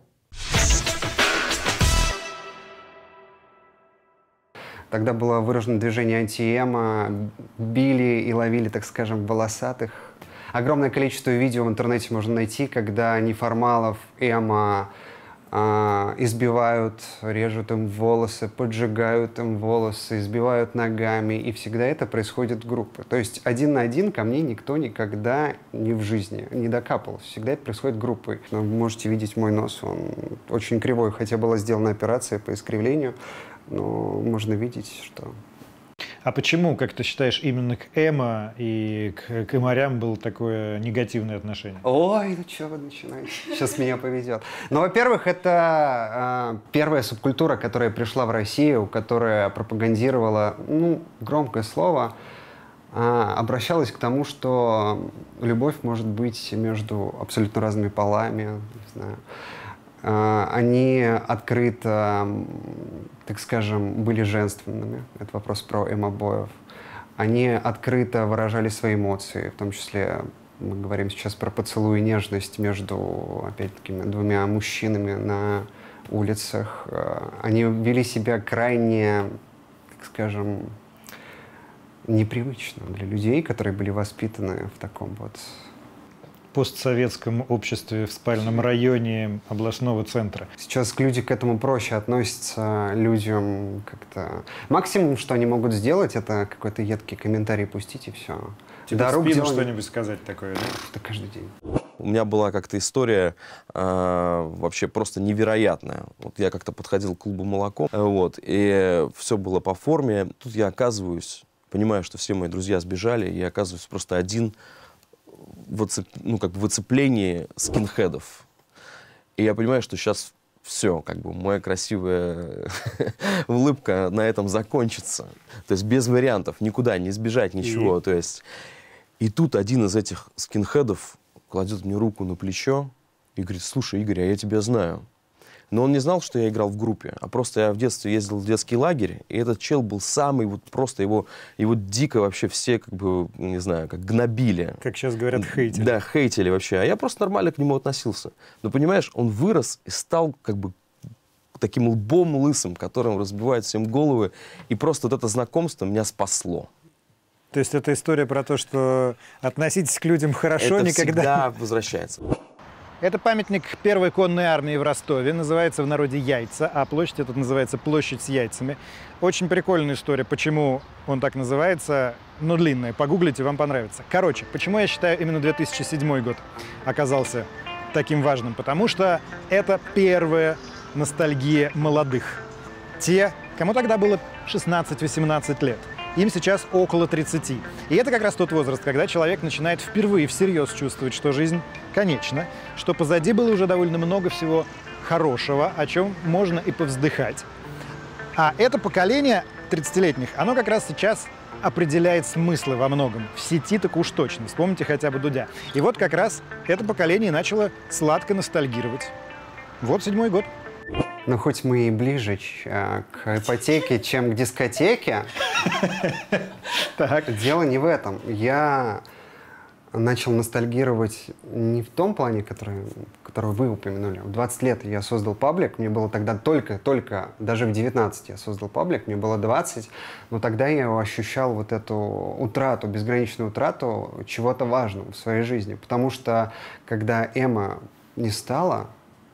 H: Тогда было выражено движение анти-эмо, били и ловили, так скажем, волосатых. Огромное количество видео в интернете можно найти, когда неформалов эмо избивают, режут им волосы, поджигают им волосы, избивают ногами. И всегда это происходит в группе. То есть 1 на 1 ко мне никто никогда не в жизни не докапывался. Всегда это происходит группой. Вы можете видеть мой нос, он очень кривой, хотя была сделана операция по искривлению. Но можно видеть, что...
A: А почему, как ты считаешь, именно к эмо и к эморям было такое негативное отношение?
H: Ой, ну что вы начинаете? Сейчас меня повезет. Ну, во-первых, это первая субкультура, которая пришла в Россию, которая пропагандировала, громкое слово, обращалась к тому, что любовь может быть между абсолютно разными полами, не знаю. Они открыто, так скажем, были женственными. Это вопрос про эмо-боев. Они открыто выражали свои эмоции, в том числе мы говорим сейчас про поцелуй и нежность между, опять-таки, 2 мужчинами на улицах. Они вели себя крайне, так скажем, непривычно для людей, которые были воспитаны в таком вот...
A: постсоветском обществе в спальном районе областного центра.
H: Сейчас люди к этому проще относятся, людям как-то... Максимум, что они могут сделать, это какой-то едкий комментарий пустить, и все.
A: Тебе в спину что-нибудь сказать такое, да?
H: Это каждый день.
C: у меня была как-то история вообще просто невероятная. Вот я как-то подходил к клубу «Молоко», вот, и все было по форме. Тут я оказываюсь, понимаю, что все мои друзья сбежали, и я оказываюсь просто один ну, как бы в оцеплении скинхедов. И я понимаю, что сейчас все, как бы моя красивая улыбка на этом закончится. То есть без вариантов, никуда не сбежать, ничего. То есть... И тут один из этих скинхедов кладет мне руку на плечо и говорит: слушай, Игорь, а я тебя знаю. Но он не знал, что я играл в группе, а просто я в детстве ездил в детский лагерь, и этот чел был самый, вот просто его дико вообще все, как бы, не знаю, как гнобили.
A: Как сейчас говорят, хейтили.
C: Да, хейтили вообще. А я просто нормально к нему относился. Но понимаешь, он вырос и стал как бы таким лбом лысым, которым разбивают всем головы, и просто вот это знакомство меня спасло.
A: То есть это история про то, что относитесь к людям хорошо,
C: это
A: никогда...
C: всегда возвращается.
A: Это памятник первой конной армии в Ростове. Называется в народе «Яйца», а площадь эта называется «Площадь с яйцами». Очень прикольная история, почему он так называется, но длинная. Погуглите, вам понравится. Короче, почему я считаю именно 2007 год оказался таким важным? Потому что это первая ностальгия молодых. Те, кому тогда было 16-18 лет. Им сейчас около 30. И это как раз тот возраст, когда человек начинает впервые всерьез чувствовать, что жизнь конечна, что позади было уже довольно много всего хорошего, о чем можно и повздыхать. А это поколение 30-летних, оно как раз сейчас определяет смыслы во многом. В сети так уж точно. Вспомните хотя бы Дудя. И вот как раз это поколение начало сладко ностальгировать. Вот 7-й год.
H: Ну, хоть мы и ближе к ипотеке, чем к дискотеке, дело не в этом. Я начал ностальгировать не в том плане, который вы упомянули. В 20 лет я создал паблик, мне было тогда только, даже в 19 я создал паблик, мне было 20, но тогда я ощущал вот эту утрату, безграничную утрату чего-то важного в своей жизни. Потому что когда эмо не стало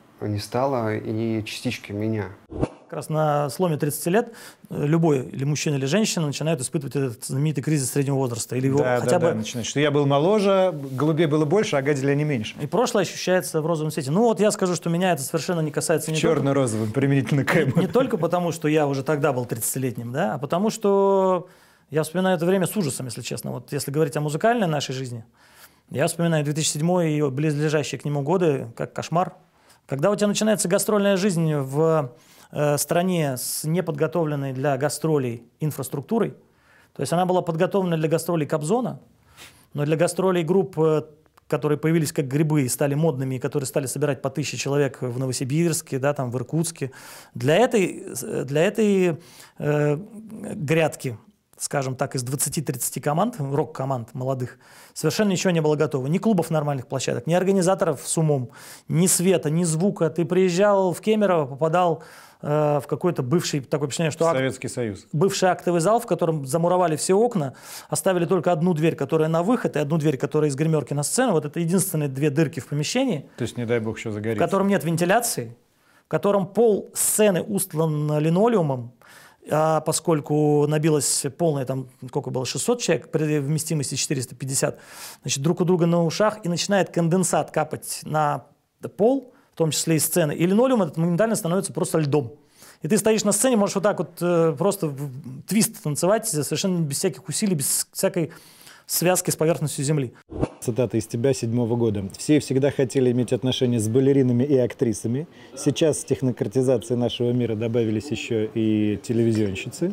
H: и частички меня.
B: Как раз на сломе 30 лет любой, или мужчина, или женщина, начинают испытывать этот знаменитый кризис среднего возраста. Или его
A: начинает, что я был моложе, голубей было больше, а гадили они меньше.
B: И прошлое ощущается в розовом цвете. Ну вот я скажу, что меня это совершенно не касается.
A: Черно-розовым, применительно к эмо.
B: Не только потому, что я уже тогда был 30-летним, да, а потому что я вспоминаю это время с ужасом, если честно. Вот если говорить о музыкальной нашей жизни, я вспоминаю 2007 и близлежащие к нему годы как кошмар. Когда у тебя начинается гастрольная жизнь в стране с неподготовленной для гастролей инфраструктурой, то есть она была подготовлена для гастролей Кобзона, но для гастролей групп, которые появились как грибы и стали модными, и которые стали собирать по 1000 человек в Новосибирске, да, там, в Иркутске, для этой грядки, скажем так, из 20-30 команд, рок-команд молодых, совершенно ничего не было готово. Ни клубов нормальных площадок, ни организаторов с умом, ни света, ни звука. Ты приезжал в Кемерово, попадал в какой-то бывший, такое впечатление, что
A: Советский Союз.
B: Бывший актовый зал, в котором замуровали все окна, оставили только одну дверь, которая на выход, и одну дверь, которая из гримерки на сцену. Вот это единственные 2 дырки в помещении.
A: То есть, не дай бог, что загорится.
B: В котором нет вентиляции, в котором пол сцены устлан линолеумом, поскольку набилось полное, там, сколько было, 600 человек, при вместимости 450, значит, друг у друга на ушах, и начинает конденсат капать на пол, в том числе и сцены, и линолеум этот моментально становится просто льдом. И ты стоишь на сцене, можешь вот так вот просто твист танцевать, совершенно без всяких усилий, без всякой связки с поверхностью земли.
A: Цитата из тебя 7-го года. «Все всегда хотели иметь отношения с балеринами и актрисами. Сейчас с технократизацией нашего мира добавились еще и телевизионщицы.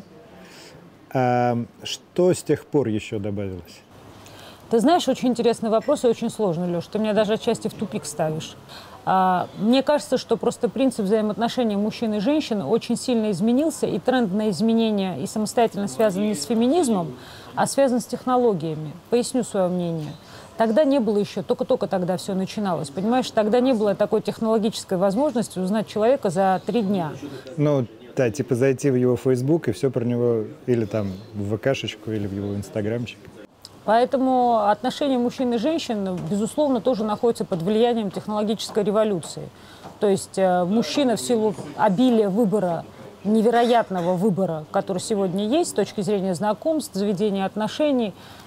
A: А что с тех пор еще добавилось?»
E: Ты знаешь, очень интересный вопрос и очень сложный, Леш. Ты меня даже отчасти в тупик ставишь. Мне кажется, что просто принцип взаимоотношений мужчин и женщин очень сильно изменился, и тренд на изменения и самостоятельно связан не с феминизмом, а связан с технологиями. Поясню свое мнение. Тогда не было еще, только-только тогда все начиналось, понимаешь? Тогда не было такой технологической возможности узнать человека за 3 дня.
A: Ну, да, типа зайти в его Facebook и все про него, или там в ВКшечку, или в его инстаграмчик.
E: Поэтому отношения мужчин и женщин, безусловно, тоже находятся под влиянием технологической революции. То есть мужчина в силу обилия выбора, невероятного выбора, который сегодня есть с точки зрения знакомств, заведения отношений,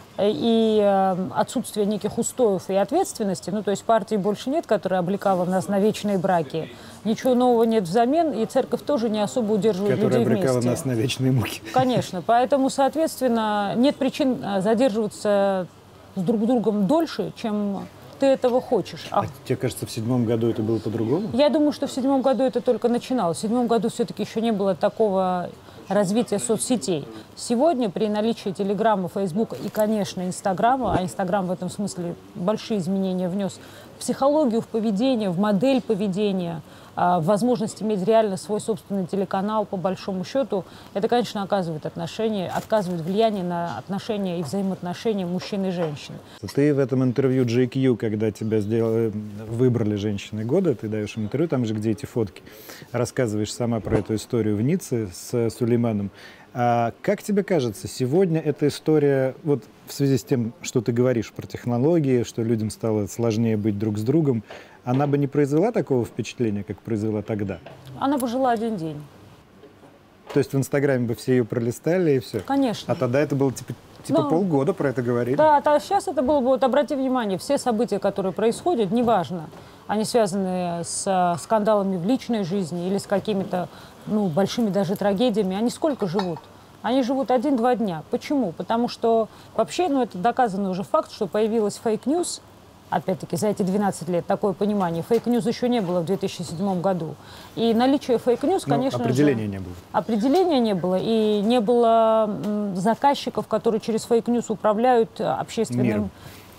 E: и отсутствие неких устоев и ответственности, ну, то есть партии больше нет, которая облекала нас на вечные браки, ничего нового нет взамен, и церковь тоже не особо удерживает людей вместе.
A: Которая обрекала нас на вечные муки.
E: Конечно, поэтому, соответственно, нет причин задерживаться с друг другом дольше, чем ты этого хочешь.
A: А тебе кажется, в 7 году это было по-другому?
E: Я думаю, что в 7 году это только начиналось. В 7 году все-таки еще не было такого развития соцсетей. Сегодня при наличии Телеграма, Фейсбука и, конечно, Инстаграма, а Инстаграм в этом смысле большие изменения внес в психологию, в поведение, в модель поведения, в возможность иметь реально свой собственный телеканал, по большому счету, это, конечно, оказывает влияние на отношения и взаимоотношения мужчин и женщин.
A: Ты в этом интервью GQ, когда тебя выбрали женщиной года, ты даешь им интервью, там же, где эти фотки, рассказываешь сама про эту историю в Ницце с Сулейманом. А как тебе кажется, сегодня эта история, вот в связи с тем, что ты говоришь про технологии, что людям стало сложнее быть друг с другом, она бы не произвела такого впечатления, как произвела тогда?
E: Она бы жила один день.
A: То есть в Инстаграме бы все ее пролистали и все?
E: Конечно.
A: А тогда это было типа полгода про это говорили?
E: Да, сейчас это было бы, вот обрати внимание, все события, которые происходят, неважно, они связаны с скандалами в личной жизни или с какими-то большими даже трагедиями, они сколько живут? Они живут 1-2 дня. Почему? Потому что вообще, это доказанный уже факт, что появилась фейк-ньюс, опять-таки, за эти 12 лет такое понимание. Фейк-ньюс еще не было в 2007 году. И наличие фейк-ньюс, конечно
A: определения не было.
E: Определения не было. И не было заказчиков, которые через фейк-ньюс управляют общественным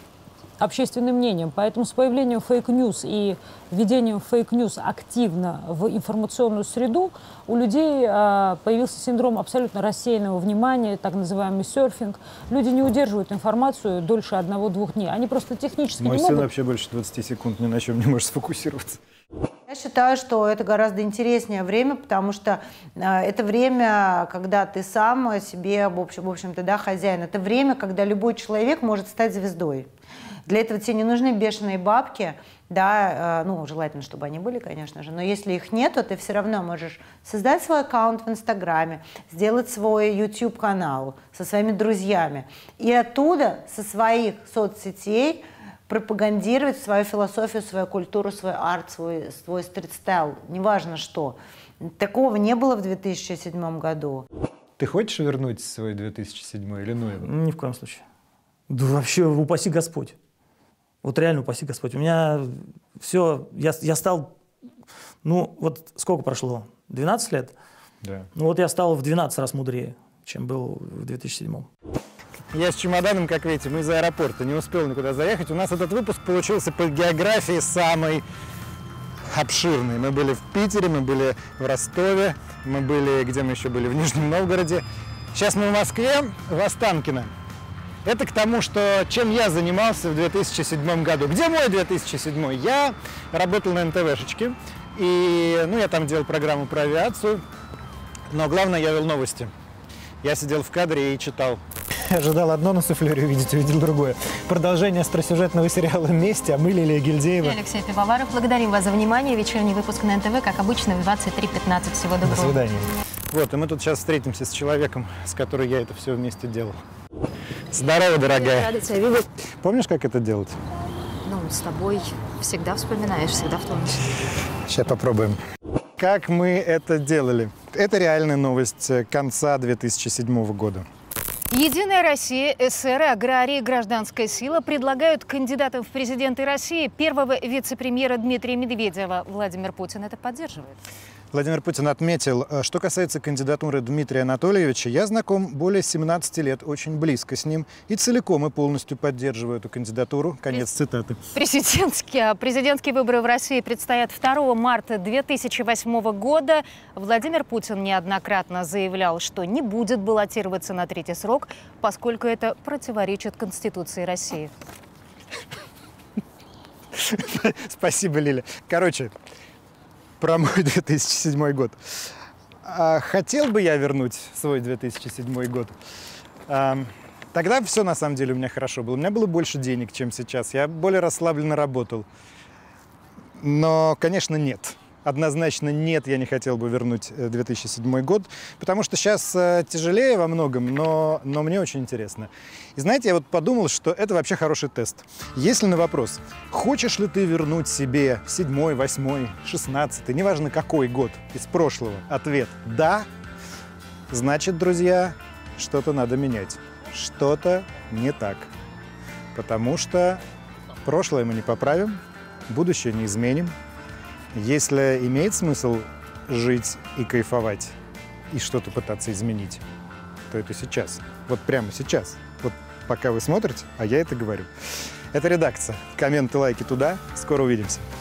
E: мнением. Поэтому с появлением фейк-ньюс и введением фейк-ньюс активно в информационную среду у людей появился синдром абсолютно рассеянного внимания, так называемый серфинг. Люди не удерживают информацию дольше 1-2 дней. Они просто технически не могут.
A: Мой сын вообще больше 20 секунд ни на чем не может сфокусироваться.
N: Я считаю, что это гораздо интереснее время, потому что это время, когда ты сам себе, в общем-то, хозяин. Это время, когда любой человек может стать звездой. Для этого тебе не нужны бешеные бабки, желательно, чтобы они были, конечно же, но если их нет, то ты все равно можешь создать свой аккаунт в Инстаграме, сделать свой YouTube-канал со своими друзьями и оттуда, со своих соцсетей, пропагандировать свою философию, свою культуру, свой арт, свой стрит-стайл, неважно что. Такого не было в 2007 году.
A: Ты хочешь вернуть свой 2007 или его?
B: Ни в коем случае. Да вообще, упаси Господь. Вот реально упаси Господь. У меня все, я стал, сколько прошло? 12 лет?
A: Да.
B: Я стал в 12 раз мудрее, чем был в 2007.
A: Я с чемоданом, как видите, мы из аэропорта, не успел никуда заехать. У нас этот выпуск получился по географии самый обширный. Мы были в Питере, мы были в Ростове, где мы еще были, в Нижнем Новгороде. Сейчас мы в Москве, в Останкино. Это к тому, что чем я занимался в 2007 году. Где мой 2007? Я работал на НТВшечке, и я там делал программу про авиацию, но главное, я вел новости. Я сидел в кадре и читал. Я ожидал одно на суфлере увидеть, увидел другое. Продолжение остросюжетного сериала «Месть», а мы Лилия Гильдеева.
O: И Алексей Пивоваров. Благодарим вас за внимание. Вечерний выпуск на НТВ, как обычно, в 23:15. Всего доброго.
A: До свидания. И мы тут сейчас встретимся с человеком, с которым я это все вместе делал. Здорово, дорогая.
O: Рада тебя видеть.
A: Помнишь, как это делать?
O: С тобой всегда вспоминаешь, всегда в тонусе.
A: Сейчас попробуем. Как мы это делали? Это реальная новость конца 2007 года.
P: Единая Россия, эсеры, аграрии, гражданская сила предлагают кандидатам в президенты России первого вице-премьера Дмитрия Медведева. Владимир Путин это поддерживает.
A: Владимир Путин отметил, что касается кандидатуры Дмитрия Анатольевича, я знаком более 17 лет, очень близко с ним и целиком и полностью поддерживаю эту кандидатуру. Конец цитаты.
P: Президентские выборы в России предстоят 2 марта 2008 года. Владимир Путин неоднократно заявлял, что не будет баллотироваться на 3-й срок, поскольку это противоречит Конституции России.
A: Спасибо, Лиля. Про мой 2007 год. Хотел бы я вернуть свой 2007 год. Тогда все, на самом деле, у меня хорошо было. У меня было больше денег, чем сейчас. Я более расслабленно работал. Но, конечно, нет. Однозначно нет, я не хотел бы вернуть 2007 год, потому что сейчас тяжелее во многом, но мне очень интересно. И знаете, я вот подумал, что это вообще хороший тест. Если на вопрос, хочешь ли ты вернуть себе 7-й, 8-й, 16-й, неважно какой год из прошлого, ответ «да», значит, друзья, что-то надо менять. Что-то не так. Потому что прошлое мы не поправим, будущее не изменим. Если имеет смысл жить и кайфовать, и что-то пытаться изменить, то это сейчас. Вот прямо сейчас. Вот пока вы смотрите, а я это говорю. Это редакция. Комменты, лайки туда. Скоро увидимся.